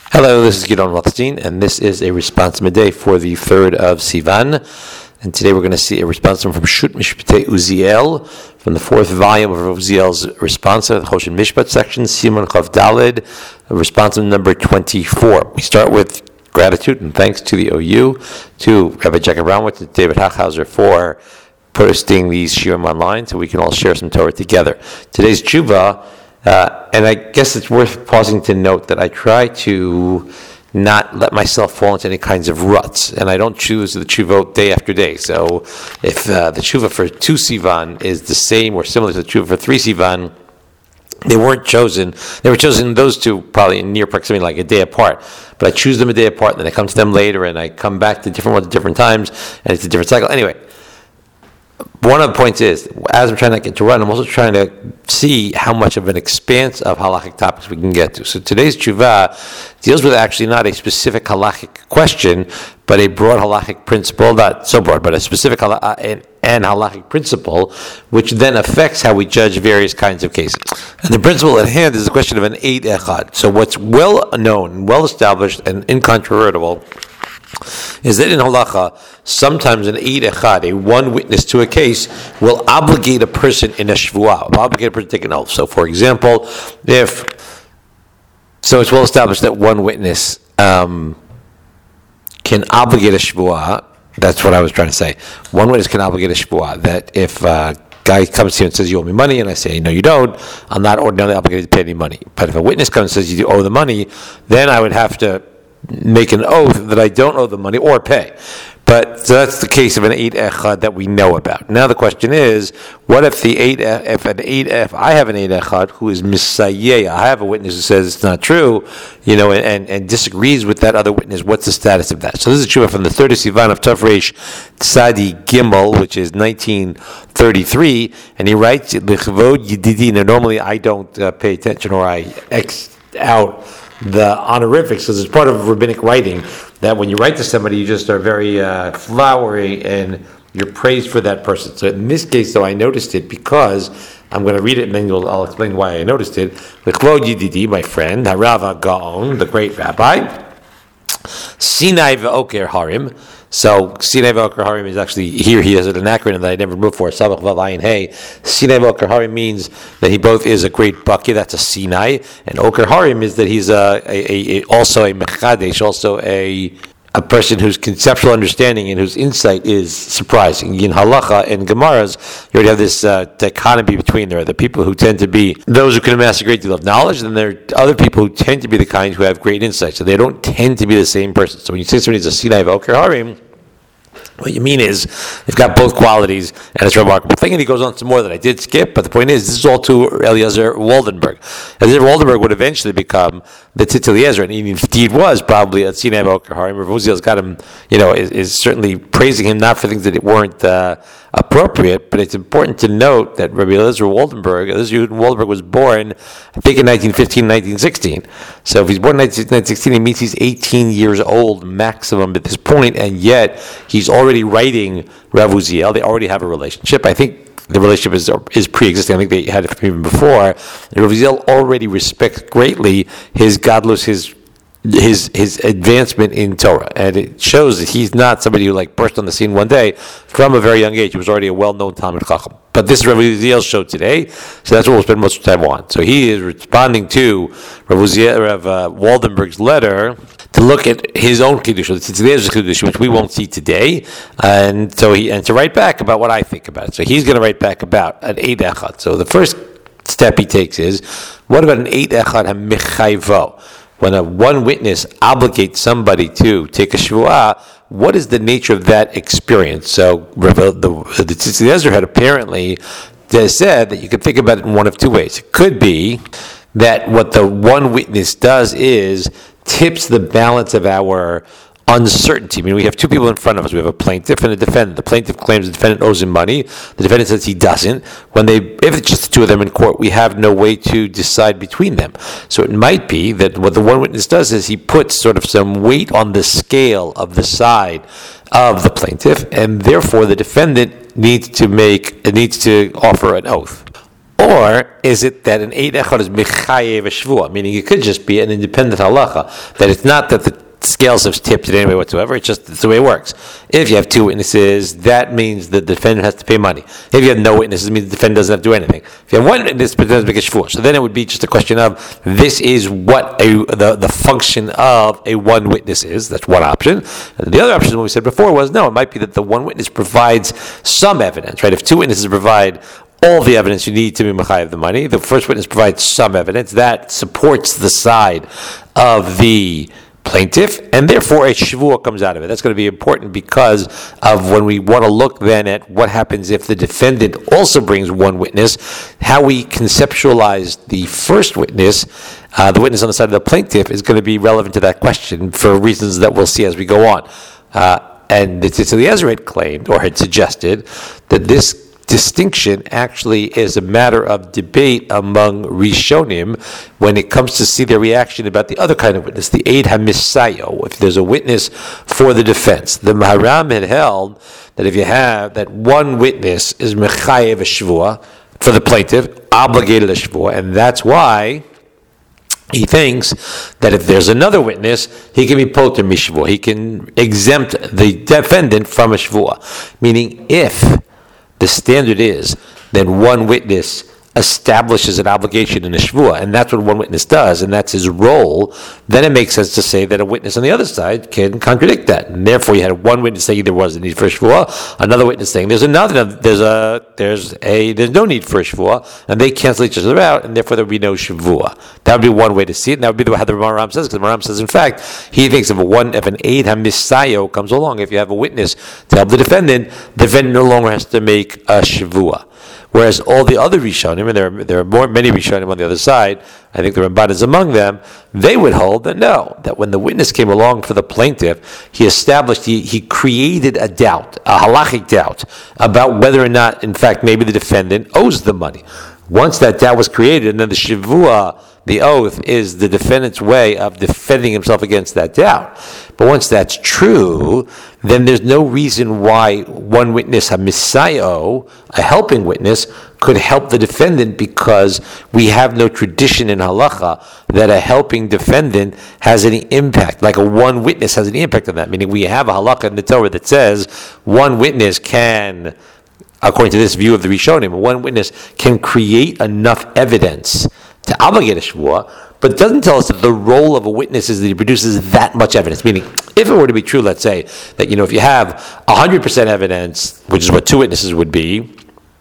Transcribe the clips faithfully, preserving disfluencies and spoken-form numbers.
Hello, this is Gidon Rothstein, and this is a response midday for the third of Sivan. And today we're going to see a response from Shut Mishpatei Uziel, from the fourth volume of Uziel's response to the Choshen Mishpat section, Simon Chav Daled, response number twenty-four. We start with gratitude and thanks to the O U, to Rabbi Jacob Brownwood, and David Hachhauser for posting these shiurim online so we can all share some Torah together. Today's tshuva, uh, and I guess it's worth pausing to note that I try to not let myself fall into any kinds of ruts, and I don't choose the tshuva day after day. So if uh, the tshuva for two Sivan is the same or similar to the tshuva for three Sivan, they weren't chosen. They were chosen, those two, probably in near proximity, like a day apart. But I choose them a day apart, and then I come to them later, and I come back to different ones at different times, and it's a different cycle. Anyway, one of the points is, as I'm trying to get to run, I'm also trying to see how much of an expanse of halachic topics we can get to. So today's tshuva deals with actually not a specific halachic question, but a broad halachic principle, not so broad, but a specific hal- uh, and, and halachic principle, which then affects how we judge various kinds of cases. And the principle at hand is the question of an eid echad. So what's well known, well established, and incontrovertible is that in halacha, sometimes an eid echad, a one witness to a case, will obligate a person in a shvuah, will obligate a person to take an oath. So, for example, if so, it's well established that one witness um, can obligate a shvuah. That's what I was trying to say. One witness can obligate a shvuah. That if a guy comes to you and says, "You owe me money," and I say, "No, you don't," I'm not ordinarily obligated to pay any money. But if a witness comes and says, "You owe the money," then I would have to make an oath that I don't owe the money or pay. But so that's the case of an eid echad that we know about. Now the question is, what if the eid, if an eid, if I have an eid echad who is misayeh, I have a witness who says it's not true, you know, and, and disagrees with that other witness. What's the status of that? So this is true from the third Sivan of Tafresh Tzadi Gimel, which is nineteen thirty-three, and he writes, "L'chvod yididi." Now normally I don't uh, pay attention, or I X out the honorifics, because it's part of rabbinic writing that when you write to somebody, you just are very uh, flowery and you're praised for that person. So in this case, though, I noticed it because I'm going to read it and then you'll, I'll explain why I noticed it. L'chvod yididi, my friend, Harav Gaon, the great rabbi, Sinai ve'oker harim. So Sinai ve'oker harim is actually, here he has an acronym that I never moved for, Sabach Vav Ayin Hey. Sinai ve'oker harim means that he both is a great bucky, that's a Sinai, and oker harim is that he's a, a, a also a mechadesh, also a a person whose conceptual understanding and whose insight is surprising. In halacha and gemaras, you already have this uh, dichotomy between there. The people who tend to be those who can amass a great deal of knowledge, and there are other people who tend to be the kind who have great insight. So they don't tend to be the same person. So when you say somebody's a Sinai ve'oker harim, what you mean is they've got both qualities, and it's a remarkable thing. And he goes on some more that I did skip, but the point is, this is all to Eliezer Waldenberg. Eliezer Waldenberg would eventually become the Tzitz Eliezer, and he indeed was probably a Sinai ve'oker harim. Rav Uziel's got him, you know, is, is certainly praising him, not for things that weren't uh, appropriate, but it's important to note that Rabbi Eliezer Waldenberg, Eliezer Waldenberg was born, I think, in nineteen fifteen, nineteen sixteen. So if he's born in nineteen sixteen, it means he's eighteen years old maximum at this point, and yet he's already writing Rav Uziel. They already have a relationship. I think the relationship is is pre-existing. I think they had it from even before. Rav Uziel already respects greatly his godless, his his his advancement in Torah, and it shows that he's not somebody who like burst on the scene one day. From a very young age, he was already a well-known Talmid Chacham. But this is Rav Uziel's show today, so that's what we'll spend most of the time on. So he is responding to Rav Uziel, Rav uh, Waldenberg's letter to look at his own kedusha, the Tzitz Eliezer's kedusha, which we won't see today, and so he and to write back about what I think about it. So he's going to write back about an eid echad. So the first step he takes is, what about an eid echad hamichayvo? When a one witness obligates somebody to take a shvuah, what is the nature of that experience? So the, the, the Tzitz Eliezer had apparently said that you could think about it in one of two ways. It could be that what the one witness does is tips the balance of our uncertainty. I mean, we have two people in front of us. We have a plaintiff and a defendant. The plaintiff claims the defendant owes him money. The defendant says he doesn't. When they, if it's just the two of them in court, we have no way to decide between them. So it might be that what the one witness does is he puts sort of some weight on the scale of the side of the plaintiff, and therefore the defendant needs to make, needs to offer an oath. Or is it that an Eid Echad is Mechayev Shvua, meaning it could just be an independent halacha, that it's not that the scales have tipped in any way whatsoever, it's just it's the way it works. If you have two witnesses, that means the defendant has to pay money. If you have no witnesses, it means the defendant doesn't have to do anything. If you have one witness, but it doesn't make a shvur. So then it would be just a question of, this is what a, the, the function of a one witness is. That's one option. And the other option, what we said before, was no, it might be that the one witness provides some evidence, right? If two witnesses provide all the evidence you need to be mechayev the money, the first witness provides some evidence that supports the side of the plaintiff, and therefore a shvua comes out of it. That's going to be important because of when we want to look then at what happens if the defendant also brings one witness, how we conceptualize the first witness, uh, the witness on the side of the plaintiff, is going to be relevant to that question for reasons that we'll see as we go on. Uh, and the Tzitz Eliezer had claimed, or had suggested, that this distinction actually is a matter of debate among Rishonim when it comes to see their reaction about the other kind of witness, the Eid HaMisayo. If there's a witness for the defense, the Maharam had held that if you have that one witness is mechayev a shvua for the plaintiff, obligated a shvua, and that's why he thinks that if there's another witness, he can be poter mishvua. He can exempt the defendant from a shvua. Meaning, if the standard is that one witness establishes an obligation in a shvua, and that's what one witness does, and that's his role, then it makes sense to say that a witness on the other side can contradict that. And therefore, you had one witness saying there was a need for a shvua, another witness saying there's another, there's a, there's a, there's no need for a shvua, and they cancel each other out, and therefore there would be no shvua. That would be one way to see it, and that would be the way how the Maharam says, because the Maharam says, in fact, he thinks if a one, if an Eid HaMisayo comes along, if you have a witness to help the defendant, the defendant no longer has to make a shvua. Whereas all the other Rishonim, and there are, there are more many Rishonim on the other side, I think the Ramban is among them, they would hold that no, that when the witness came along for the plaintiff, he established, he, he created a doubt, a halachic doubt, about whether or not, in fact, maybe the defendant owes the money. Once that doubt was created, and then the shivua, the oath, is the defendant's way of defending himself against that doubt. But once that's true, then there's no reason why one witness, a misayo, a helping witness, could help the defendant, because we have no tradition in halacha that a helping defendant has any impact, like a one witness has any impact on that. Meaning we have a halacha in the Torah that says one witness can, according to this view of the Rishonim, one witness can create enough evidence to obligate a shvua, but it doesn't tell us that the role of a witness is that he produces that much evidence. Meaning, if it were to be true, let's say, that, you know, if you have one hundred percent evidence, which is what two witnesses would be,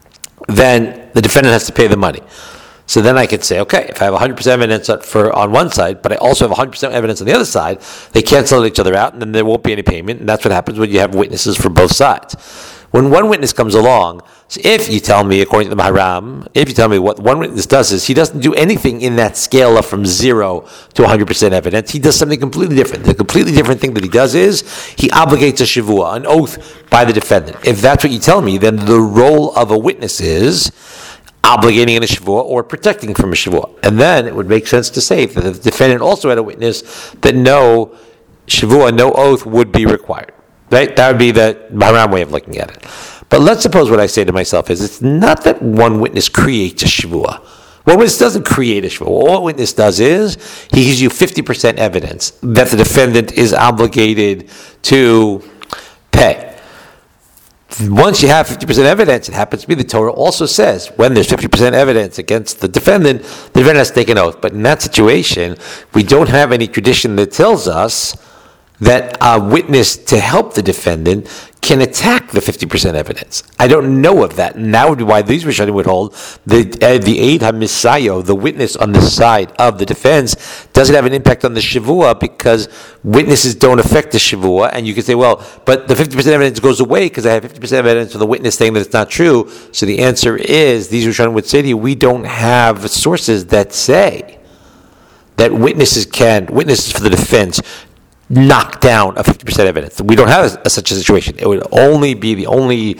then the defendant has to pay the money. So then I could say, okay, if I have one hundred percent evidence for on one side, but I also have one hundred percent evidence on the other side, they cancel each other out, and then there won't be any payment, and that's what happens when you have witnesses for both sides. When one witness comes along, so if you tell me, according to the Maharam, if you tell me what one witness does is he doesn't do anything in that scale of from zero to one hundred percent evidence, he does something completely different. The completely different thing that he does is he obligates a shivua, an oath by the defendant. If that's what you tell me, then the role of a witness is obligating in a shivua or protecting from a shivua. And then it would make sense to say that the defendant also had a witness that no shivua, no oath would be required. Right? That would be the Maharam way of looking at it. But let's suppose what I say to myself is, it's not that one witness creates a shvua. One witness doesn't create a shvua. All one witness does is, he gives you fifty percent evidence that the defendant is obligated to pay. Once you have fifty percent evidence, it happens to be the Torah also says, when there's fifty percent evidence against the defendant, the defendant has to take an oath. But in that situation, we don't have any tradition that tells us that a witness to help the defendant can attack the fifty percent evidence. I don't know of that, and that would be why these Rishonim would hold the uh, the Eid HaMisayo, the witness on the side of the defense, doesn't have an impact on the shivua, because witnesses don't affect the shivua. And you could say, well, but the fifty percent evidence goes away because I have fifty percent evidence from the witness saying that it's not true. So the answer is, these Rishonim would say to you, we don't have sources that say that witnesses can, witnesses for the defense, knock down a fifty percent evidence. We don't have a, a, such a situation. It would only be, the only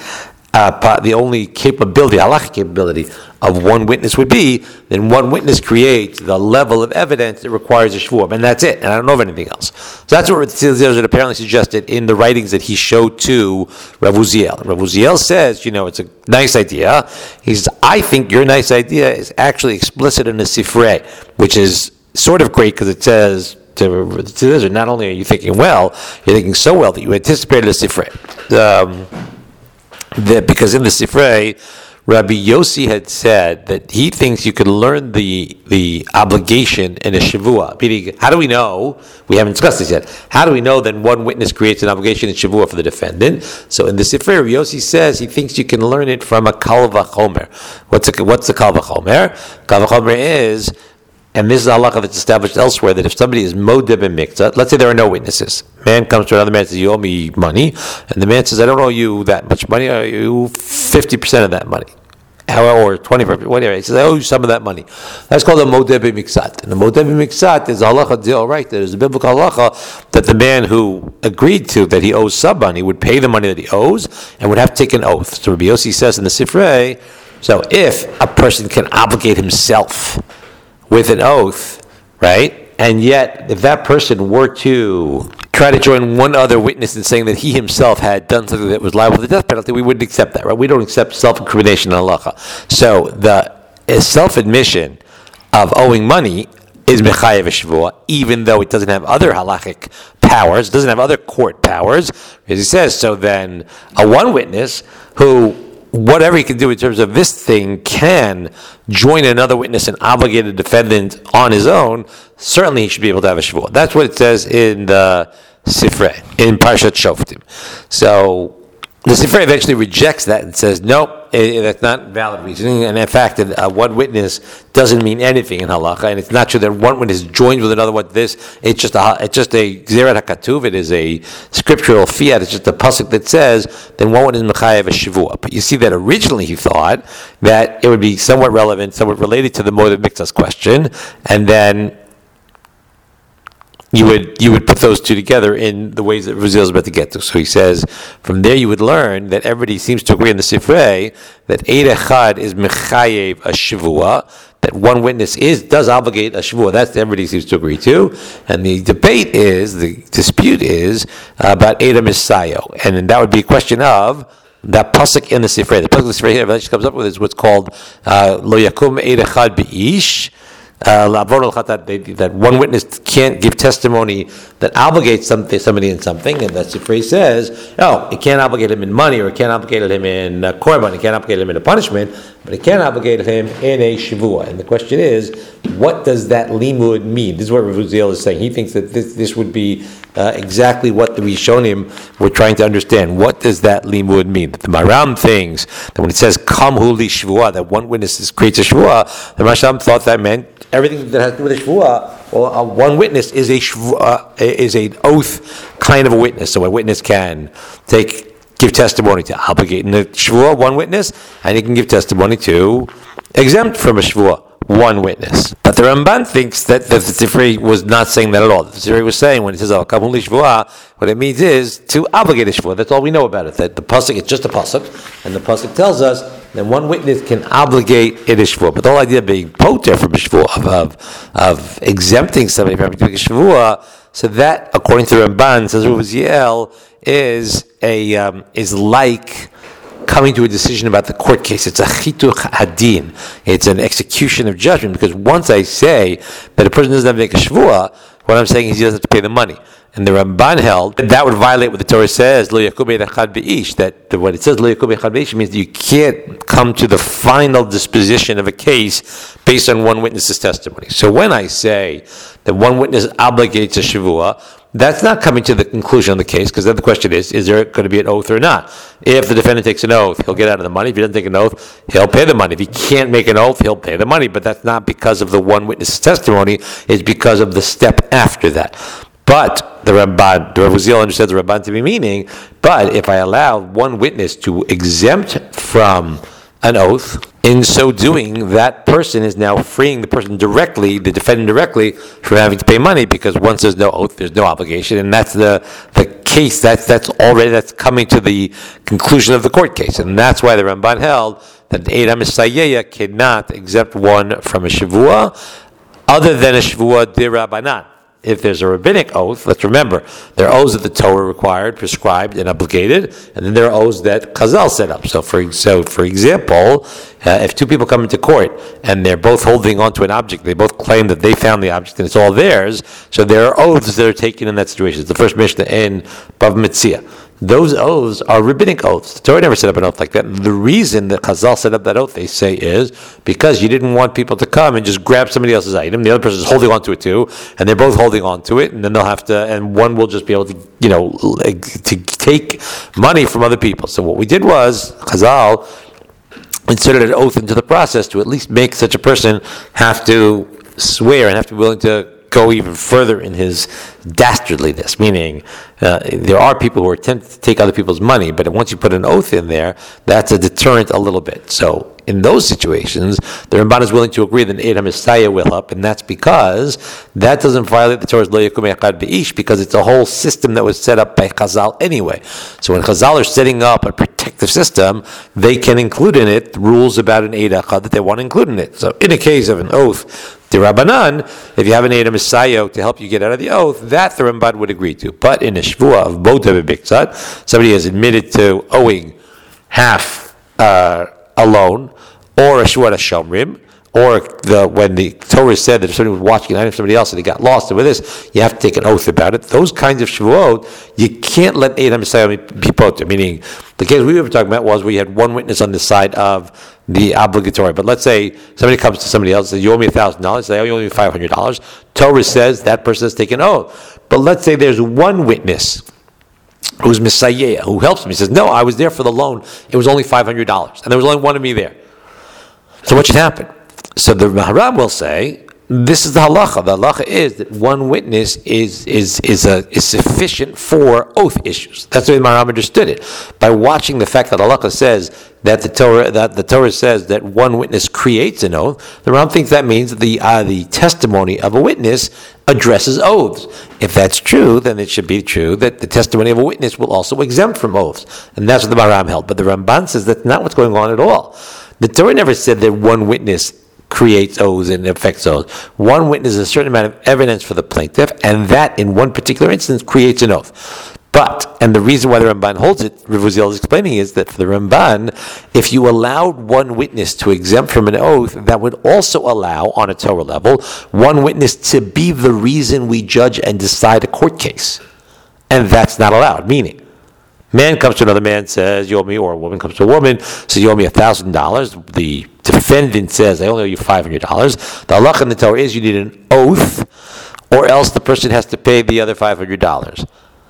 uh, the only capability, halachic capability of one witness would be, then one witness creates the level of evidence that requires a shvuah, and that's it. And I don't know of anything else. So that's what Rav Eliezer apparently suggested in the writings that he showed to Rav Uziel. Rav Uziel says, you know, it's a nice idea. He says, I think your nice idea is actually explicit in the Sifrei, which is sort of great because it says to, to this, not only are you thinking well, you're thinking so well that you anticipated a Sifrei. Um, that because in the Sifrei, Rabbi Yossi had said that he thinks you could learn the the obligation in a shavua. Meaning, how do we know? We haven't discussed this yet. How do we know that one witness creates an obligation in shavua for the defendant? So in the Sifrei, Rabbi Yossi says he thinks you can learn it from a kal vachomer. What's a, what's the kal vachomer? Kal vachomer is, and this is a halacha that's established elsewhere, that if somebody is modeh b'miktzah, let's say there are no witnesses. Man comes to another man and says, you owe me money. And the man says, I don't owe you that much money. I owe you fifty percent of that money. Or twenty percent, whatever. He says, I owe you some of that money. That's called a modeh b'miktzat. And the modeh b'miktzat is a halacha deal, right? There's a biblical halacha that the man who agreed to that he owes some money would pay the money that he owes and would have to take an oath. So Rabbi Yossi says in the Sifrei, so if a person can obligate himself with an oath, right? And yet, if that person were to try to join one other witness in saying that he himself had done something that was liable to the death penalty, we wouldn't accept that, right? We don't accept self-incrimination in halacha. So the self-admission of owing money is mechayev shvuah, even though it doesn't have other halachic powers, doesn't have other court powers, as he says. So then, a one witness who, whatever he can do in terms of this thing, can join another witness and obligate a defendant on his own, certainly he should be able to have a shvuah. That's what it says in the Sifrei, in Parshat Shoftim. So the Sifrei eventually rejects that and says, nope, it, that's not valid reasoning. And in fact, uh, one witness doesn't mean anything in halacha, and it's not true that one witness joins with another one. This it's just a it's just a gzerat hakatuv. It is a scriptural fiat. It's just a pasuk that says then one is mechayev a shivua. But you see that originally he thought that it would be somewhat relevant, somewhat related to the modeh b'miktzah question, and then You would you would put those two together in the ways that Raziel is about to get to. So he says, from there you would learn that everybody seems to agree in the Sifrei that Eid Echad is mechayev a shivua, that one witness is does obligate a shivua. That's what everybody seems to agree to. And the debate is, the dispute is uh, about Eid Misayo, and then that would be a question of that pasuk in the Sifrei. The pasuk in the Sifrei here eventually comes up with is what's called uh, Lo Yakum Eid Echad B'ish. Uh, that one witness can't give testimony that obligates something, somebody in something, and that's the phrase says, no, it can't obligate him in money, or it can't obligate him in uh, korban, it can't obligate him in a punishment, but it can obligate him in a shavua. And the question is, what does that limud mean? This is what Rav Uziel is saying. He thinks that this, this would be uh, exactly what the Rishonim were trying to understand. What does that limud mean? That the Maram thinks that when it says kamhu li shvua, that one witness creates a shvua, the Rasham thought that meant everything that has to do with a shvua, or uh, one witness is a shvua, uh, is an oath kind of a witness. So a witness can take give testimony to obligate in a shvua, one witness, and he can give testimony to exempt from a shvua, one witness. But the Ramban thinks that the Sifrei was not saying that at all. The Sifrei was saying when it says al kamhu li shvua, what it means is to obligate a shvua. That's all we know about it. That the pasuk, it's just a pasuk, and the pasuk tells us that one witness can obligate in a shvua. But the whole idea of being poter from a shvua, of, of, of exempting somebody from doing a shvua, so that, according to Ramban, says Rav Uziel, is a um, is like coming to a decision about the court case. It's a chituch hadin. It's an execution of judgment, because once I say that a person doesn't have to make a shvua, what I'm saying is he doesn't have to pay the money. And the Ramban held that that would violate what the Torah says, Lo yakum eid echad b'ish, that when it says Lo yakum eid echad b'ish, it means that you can't come to the final disposition of a case based on one witness's testimony. So when I say that one witness obligates a shavua, that's not coming to the conclusion of the case, because then the question is, is there going to be an oath or not? If the defendant takes an oath, he'll get out of the money. If he doesn't take an oath, he'll pay the money. If he can't make an oath, he'll pay the money. But that's not because of the one witness's testimony, it's because of the step after that. But the Ramban, the Rav Uziel understands the Ramban to be meaning, but if I allow one witness to exempt from an oath, in so doing, that person is now freeing the person directly, the defendant directly, from having to pay money, because once there's no oath, there's no obligation, and that's the the case, that's that's already that's coming to the conclusion of the court case, and that's why the Ramban held that the Eid HaMisayeh cannot exempt one from a shavua, other than a shavua d'Rabbanan. If there's a rabbinic oath, let's remember, there are oaths that the Torah required, prescribed, and obligated, and then there are oaths that Chazal set up. So, for so for example, uh, if two people come into court and they're both holding onto an object, they both claim that they found the object and it's all theirs, so there are oaths that are taken in that situation. It's the first Mishnah in Bav Metzia. Those oaths are rabbinic oaths. The Torah never set up an oath like that. The reason that Chazal set up that oath, they say, is because you didn't want people to come and just grab somebody else's item. The other person is holding on to it too, and they're both holding on to it, and then they'll have to, and one will just be able to, you know, to take money from other people. So what we did was, Chazal inserted an oath into the process to at least make such a person have to swear and have to be willing to go even further in his dastardliness, meaning uh, there are people who are tempted to take other people's money, but once you put an oath in there, that's a deterrent a little bit. So in those situations, the Ramban is willing to agree that Eid HaMisayeh will help, and that's because that doesn't violate the Torah's Lo Yakum Echad Be'ish, because it's a whole system that was set up by Chazal anyway. So when Chazal are setting up a protective system, they can include in it rules about an Eid Echad that they want to include in it. So in a case of an oath, the Rabbanan, if you have an Eid HaMisayeh to help you get out of the oath, that the Ramban would agree to. But in a shvua of Boda B'Biktzat, somebody has admitted to owing half uh, a loan, or a shvua Shomrim, or the, when the Torah said that if somebody was watching an item of somebody else and he got lost, and with this, you have to take an oath about it. Those kinds of shvuot, you can't let Eid HaMisayeh be poter. Meaning, the case we were talking about was where you had one witness on the side of the obligatory. But let's say somebody comes to somebody else and says, you owe me one thousand dollars, they say, oh, you owe me five hundred dollars. Torah says that person has taken an oath. But let's say there's one witness who's Misayeh, who helps me, says, no, I was there for the loan, it was only five hundred dollars, and there was only one of me there. So what should happen? So the Maharam will say, this is the halacha. The halacha is that one witness is is is a is sufficient for oath issues. That's the way the Maharam understood it. By watching the fact that halacha says that the Torah that the Torah says that one witness creates an oath, the Maharam thinks that means that the uh, the testimony of a witness addresses oaths. If that's true, then it should be true that the testimony of a witness will also exempt from oaths, and that's what the Maharam held. But the Ramban says that's not what's going on at all. The Torah never said that one witness creates oaths and affects oaths. One witness is a certain amount of evidence for the plaintiff, and that in one particular instance creates an oath. But, and the reason why the Ramban holds it, Rav Uziel is explaining, is that for the Ramban, if you allowed one witness to exempt from an oath, that would also allow, on a Torah level, one witness to be the reason we judge and decide a court case. And that's not allowed, meaning, man comes to another man, says, you owe me, or a woman comes to a woman, says, you owe me one thousand dollars. The defendant says, I only owe you five hundred dollars. The halacha in the Torah is you need an oath, or else the person has to pay the other five hundred dollars.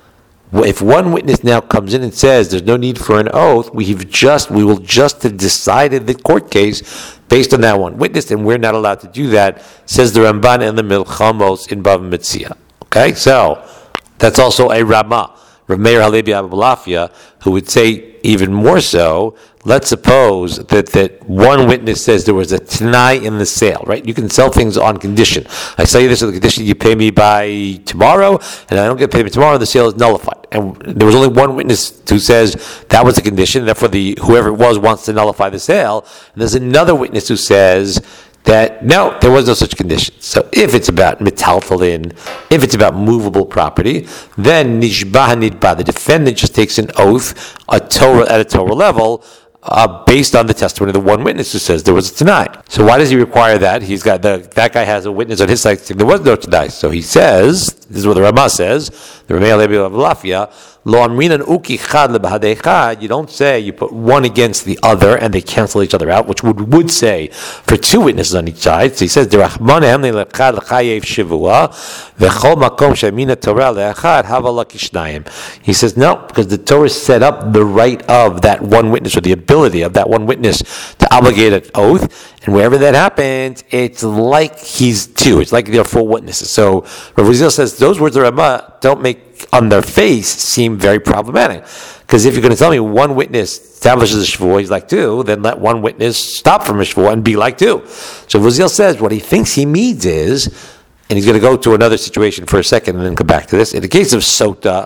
If one witness now comes in and says there's no need for an oath, we've just we will just have decided the court case based on that one witness, and we're not allowed to do that, says the Ramban and the Milchamos in Bava Metzia. Okay, so that's also a Ramah. Rav Meir Halevi Abulafia, who would say even more so, let's suppose that, that one witness says there was a t'nai in the sale, right? You can sell things on condition. I sell you this on the condition you pay me by tomorrow, and I don't get paid by tomorrow, the sale is nullified. And there was only one witness who says that was a condition, therefore the whoever it was wants to nullify the sale. And there's another witness who says that no, there was no such condition. So if it's about metaltalin, if it's about movable property, then nishbah nidbah, the defendant just takes an oath, a Torah at a Torah level, uh, based on the testimony of the one witness who says there was a t'nai. So why does he require that? He's got the that guy has a witness on his side saying there was no t'nai. So he says, this is what the Ramah says, the Rameh Alevi of Lafia, Lo amrinan uki chad lebahadei. You don't say you put one against the other and they cancel each other out, which would would say for two witnesses on each side. So he says derachman emni lechad lechayev shivua v'chol makom shemina Torah leachad hava lakishnayim. He says no, because the Torah set up the right of that one witness, or the ability of that one witness to obligate an oath, and wherever that happens, it's like he's two. It's like they're four witnesses. So Rav Uziel says those words of Ramah don't make on their face seem very problematic. Because if you're going to tell me one witness establishes a shvuah, he's like two, then let one witness stop from a shvuah and be like two. So Uziel says what he thinks he means is, and he's going to go to another situation for a second and then come back to this. In the case of Sota,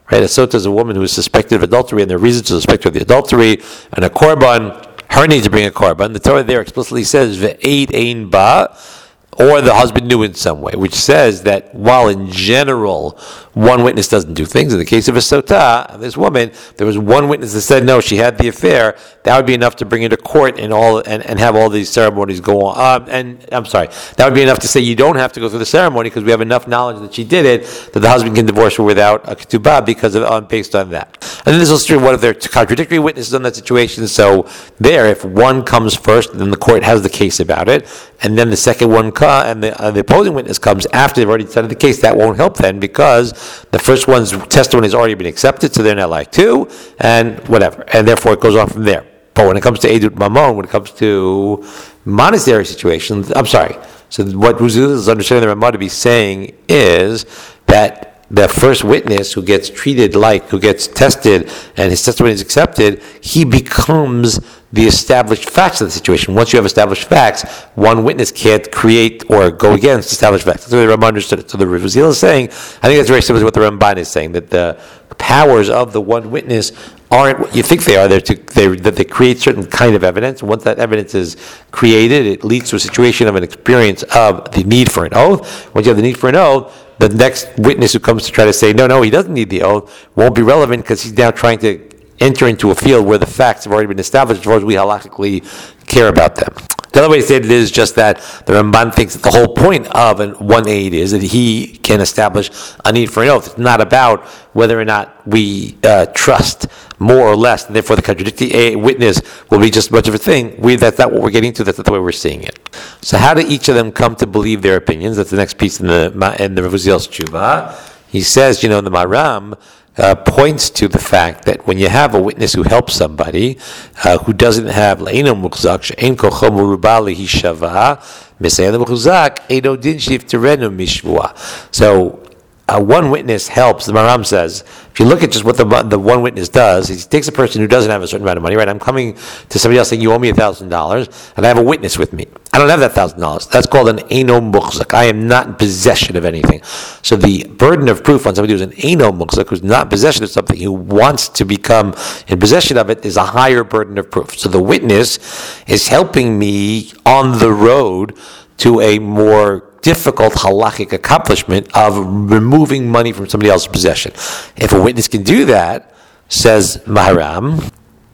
right? A sota is a woman who is suspected of adultery, and there are reasons to suspect her of the adultery, and a korban, her need to bring a korban. The Torah there explicitly says, ve'eid ein ba, or the husband knew in some way, which says that while in general one witness doesn't do things, in the case of a sotah, this woman, there was one witness that said no, she had the affair, that would be enough to bring her to court and all and, and have all these ceremonies go on. Um, and I'm sorry, that would be enough to say you don't have to go through the ceremony because we have enough knowledge that she did it, that the husband can divorce her without a ketubah because of um, based on that. And then this is true, what if there are contradictory witnesses on that situation? So there, if one comes first, then the court has the case about it, and then the second one comes, and the, uh, the opposing witness comes after they've already decided the case, that won't help then because the first one's testimony has already been accepted, so they're not like two, and whatever, and therefore it goes on from there. But when it comes to Edut Mamon, when it comes to monastery situations, I'm sorry, so what Ruzil is understanding the Ramah to be saying is that the first witness who gets treated like, who gets tested, and his testimony is accepted, he becomes the established facts of the situation. Once you have established facts, one witness can't create or go against established facts. That's the way the Ramban understood it. So the Rizil is saying, I think that's very similar to what the Ramban is saying, that the powers of the one witness aren't what you think they are. They're to, they're, that they create certain kind of evidence. Once that evidence is created, it leads to a situation of an experience of the need for an oath. Once you have the need for an oath, the next witness who comes to try to say, no, no, he doesn't need the oath, won't be relevant because he's now trying to enter into a field where the facts have already been established as far as we halachically care about them. The other way to say it is just that the Ramban thinks that the whole point of an one aid is that he can establish a need for an oath. It's not about whether or not we uh, trust more or less, and therefore the contradicting witness will be just as much of a thing. We, that's not what we're getting to. That's not the way we're seeing it. So how do each of them come to believe their opinions? That's the next piece in the in the Rav Uziel's Tshuva. He says, you know, in the Maram, Uh, points to the fact that when you have a witness who helps somebody uh, who doesn't have le'eno muchzak she'en kocho meruba lehi shava misayel muchzak eino din shifterenu mishvua. So uh, one witness helps. The Maram says, if you look at just what the the one witness does, he takes a person who doesn't have a certain amount of money. Right? I'm coming to somebody else saying you owe me a thousand dollars, and I have a witness with me. I don't have that thousand dollars. That's called an eino muchzak. I am not in possession of anything. So the burden of proof on somebody who's an eino muchzak, who's not in possession of something, who wants to become in possession of it, is a higher burden of proof. So the witness is helping me on the road to a more difficult halachic accomplishment of removing money from somebody else's possession. If a witness can do that, says Maharam.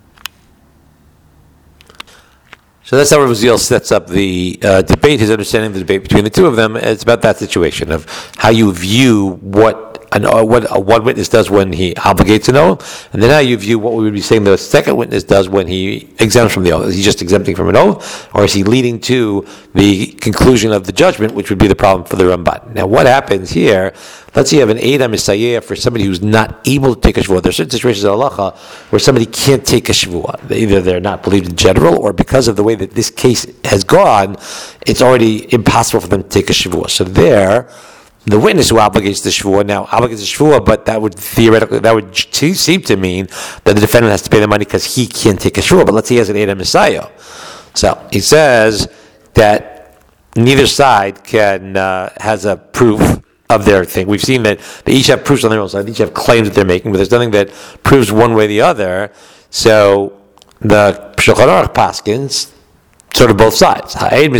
So that's how Rav Uziel sets up the uh, debate, his understanding of the debate between the two of them. It's about that situation of how you view what an, uh, what uh, one witness does when he obligates an oath, and then how you view what we would be saying the second witness does when he exempts from the oath. Is he just exempting from an oath, or is he leading to the conclusion of the judgment, which would be the problem for the Ramban? Now, what happens here? Let's say you have an Eida Misayeh for somebody who's not able to take a Shavuot. There are certain situations in halacha where somebody can't take a Shavuot. Either they're not believed in general, or because of the way that this case has gone, it's already impossible for them to take a Shavuot. So there, the witness who obligates the Shavuot now obligates the Shavuot, but that would theoretically, that would seem to mean that the defendant has to pay the money because he can't take a Shavuot. But let's say he has an Eida Misayeh. So he says that neither side can uh, has a proof of their thing. We've seen that they each have proofs on their own side. They each have claims that they're making, but there's nothing that proves one way or the other. So the Shulchan Aruch paskins sort of both sides.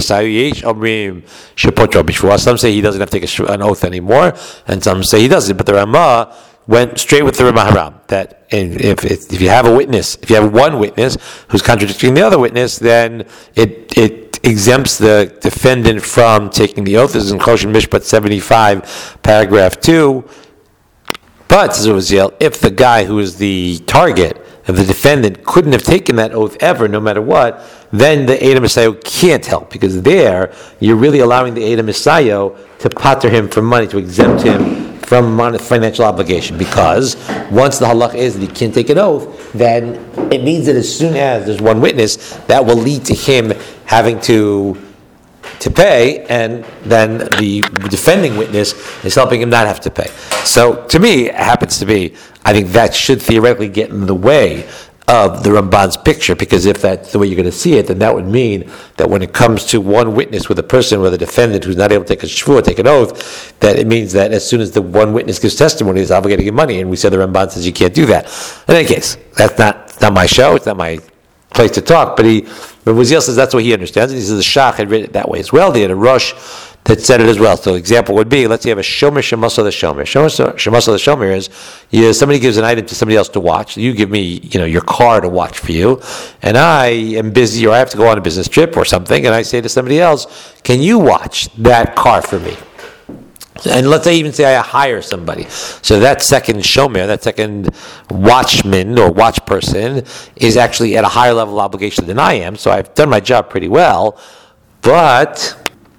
Some say he doesn't have to take an oath anymore, and some say he doesn't. But the Ramah went straight with the Maharam that if if you have a witness, if you have one witness who's contradicting the other witness, then it it exempts the defendant from taking the oath. This is in Choshen Mishpat seventy-five, paragraph two. But, says Uziel, if the guy who is the target of the defendant couldn't have taken that oath ever, no matter what, then the Eida Misayeh can't help, because there you're really allowing the Eida Misayeh to pater him from money, to exempt him from financial obligation, because once the halach is that he can't take an oath, then it means that as soon as there's one witness, that will lead to him having to to pay, and then the defending witness is helping him not have to pay. So to me, it happens to be, I think that should theoretically get in the way of the Ramban's picture, because if that's the way you're going to see it, then that would mean that when it comes to one witness with a person, with a defendant who's not able to take a shvuah, take an oath, that it means that as soon as the one witness gives testimony, he's obligated to give money, and we said the Ramban says you can't do that. In any case, that's not, it's not my show, it's not my place to talk, but he, but Uziel says that's what he understands, and he says the Shach had written it that way as well. They had a Rosh that said it as well. So example would be, let's say you have a shomer shemasa the shomer. Shemasa the shomer is, you, somebody gives an item to somebody else to watch. You give me, you know, your car to watch for you, and I am busy, or I have to go on a business trip or something, and I say to somebody else, can you watch that car for me? And let's say even say I hire somebody. So that second shomer, that second watchman or watch person is actually at a higher level of obligation than I am. So I've done my job pretty well, but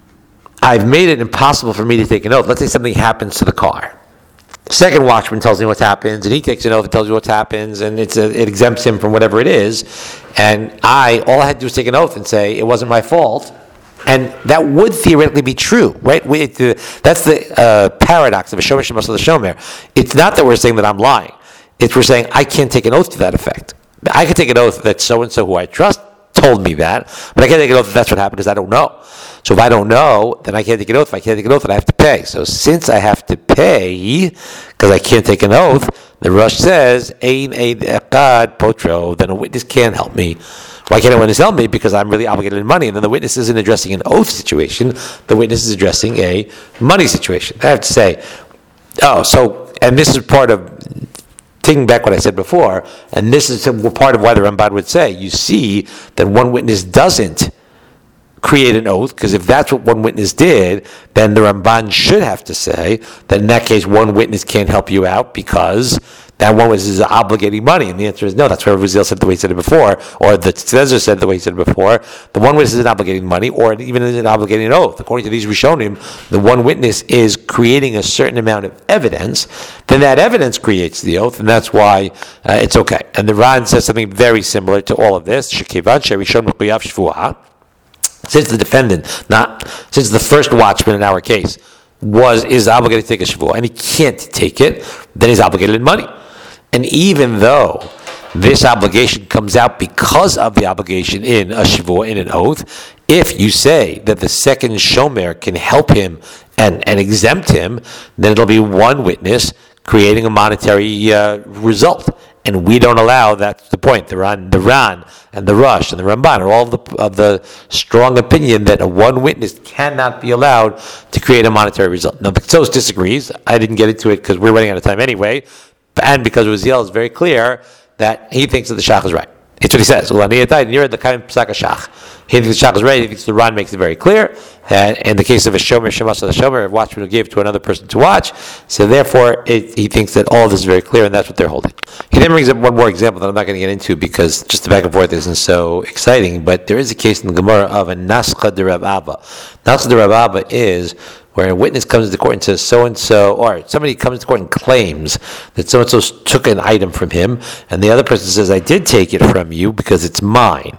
I've made it impossible for me to take an oath. Let's say something happens to the car. Second watchman tells me what happens, and he takes an oath and tells me what happens, and it's a, it exempts him from whatever it is. And I, all I had to do was take an oath and say, it wasn't my fault. And that would theoretically be true, right? We, it, uh, that's the uh, paradox of a shomer shemasa the shomer. It's not that we're saying that I'm lying. It's we're saying I can't take an oath to that effect. I can take an oath that so-and-so who I trust told me that, but I can't take an oath that that's what happened because I don't know. So if I don't know, then I can't take an oath. If I can't take an oath, then I have to pay. So since I have to pay, because I can't take an oath, the Rosh says, Ein ein echad potro, then a witness can't help me. Why can't a witness help me? Because I'm really obligated in money. And then the witness isn't addressing an oath situation. The witness is addressing a money situation. I have to say, oh, so, and this is part of, taking back what I said before, and this is part of why the Ramban would say, you see that one witness doesn't create an oath, because if that's what one witness did, then the Ramban should have to say that in that case one witness can't help you out because that one witness is obligating money. And the answer is no. That's why Uziel said the way he said it before, or the Tzedzer said the way he said it before. The one witness isn't obligating money, or even isn't obligating an oath. According to these Rishonim, the one witness is creating a certain amount of evidence. Then that evidence creates the oath, and that's why uh, it's okay. And the Ran says something very similar to all of this. Shekivan she'rishon mechuyav shvuah. Since the defendant, not since the first watchman in our case was is obligated to take a shvuah, and he can't take it, then he's obligated in money. And even though this obligation comes out because of the obligation in a shvuah, in an oath, if you say that the second shomer can help him and, and exempt him, then it'll be one witness creating a monetary uh, result. And we don't allow, that's the point. The Ran, the Ran and the Rosh and the Ramban are all of the, of the strong opinion that a one witness cannot be allowed to create a monetary result. Now, the Ktsos disagrees. I didn't get into it because we're running out of time anyway. And because Uziel is very clear that he thinks that the Shach is right. It's what he says. You're the kind of Pesach Shach. He thinks the Shach is right. He thinks the Ran makes it very clear. And in the case of a shomer, shemasa the shomer, a watchman who gave to another person to watch. So therefore, it, he thinks that all of this is very clear, and that's what they're holding. He then brings up one more example that I'm not going to get into because just the back and forth isn't so exciting. But there is a case in the Gemara of a nascha de Rav Abba. Nascha de Rav Abba is where a witness comes to court and says so-and-so, or somebody comes to court and claims that so-and-so took an item from him, and the other person says, I did take it from you because it's mine.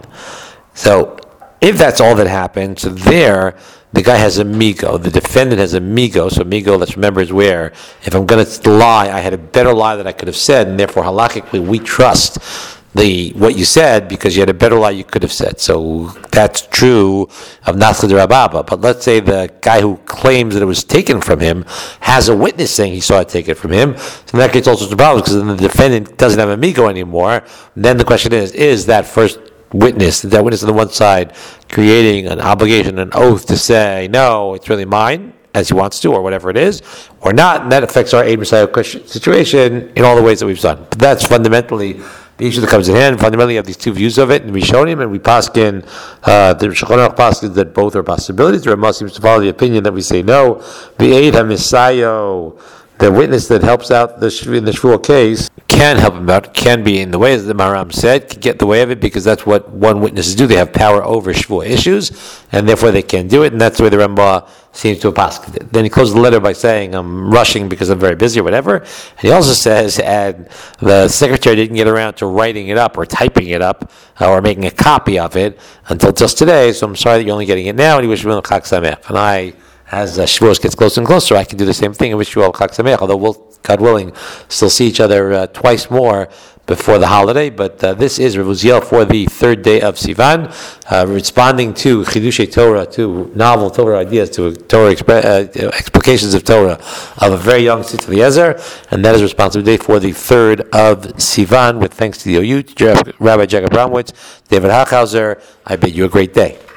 So if that's all that happened, so there, the guy has a migo, the defendant has a migo, so migo, let's remember, is where, if I'm going to lie, I had a better lie that I could have said, and therefore, halachically, we trust the what you said because you had a better lie you could have said. So that's true of Nascha de Rav Abba. But let's say the guy who claims that it was taken from him has a witness saying he saw it taken from him. So in that case, all sorts of problems because then the defendant doesn't have a migo anymore. And then the question is, is that first witness, that witness on the one side creating an obligation, an oath to say, no, it's really mine, as he wants to, or whatever it is, or not, and that affects our Eid Messiah situation in all the ways that we've done. But that's fundamentally the issue that comes in hand. Fundamentally, you have these two views of it, and we showed him, and we paskin, uh, the Shulchan Aruch paskins that both are possibilities. The Ramah seems to follow the opinion that we say no. The Eid HaMessiah, the witness that helps out the, in the shvuah case, can help him out, can be in the way, as the Maharam said, can get in the way of it, because that's what one witnesses do. They have power over shvuah issues, and therefore they can do it, and that's the way the Rambam seems to have passed it. Then he closes the letter by saying, I'm rushing because I'm very busy or whatever. And he also says, and the secretary didn't get around to writing it up or typing it up uh, or making a copy of it until just today, so I'm sorry that you're only getting it now, and he wishes you Chag Sameach. And I, as uh, Shavuos gets closer and closer, I can do the same thing and wish you all Chag Sameach, although we'll, God willing, still see each other uh, twice more before the holiday, but uh, this is Rav Uziel for the third day of Sivan, uh, responding to Chidushei Torah, to novel Torah ideas, to Torah expre- uh, explications of Torah of a very young Tzitz Eliezer, and that is responsibility for the third of Sivan, with thanks to the O U, Rabbi Jacob Bramwitz, David Hachhauser. I bid you a great day.